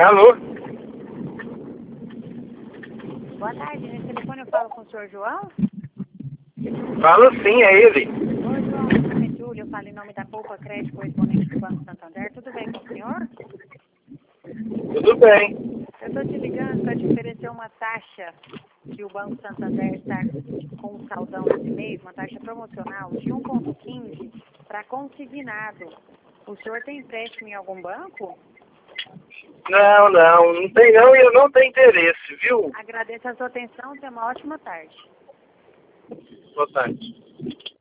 Alô? Boa tarde, nesse telefone eu falo com o senhor João? Fala sim, é ele. Oi, João, meu nome é Júlia, eu falo em nome da Poupa Crédito, correspondente do Banco Santander. Tudo bem com o senhor? Tudo bem. Eu estou te ligando para te oferecer uma taxa que o Banco Santander está com um saldão esse mês, uma taxa promocional de 1,15 para consignado. O senhor tem empréstimo em algum banco? Não tem não e eu não tenho interesse, viu? Agradeço a sua atenção, tenha uma ótima tarde. Boa tarde.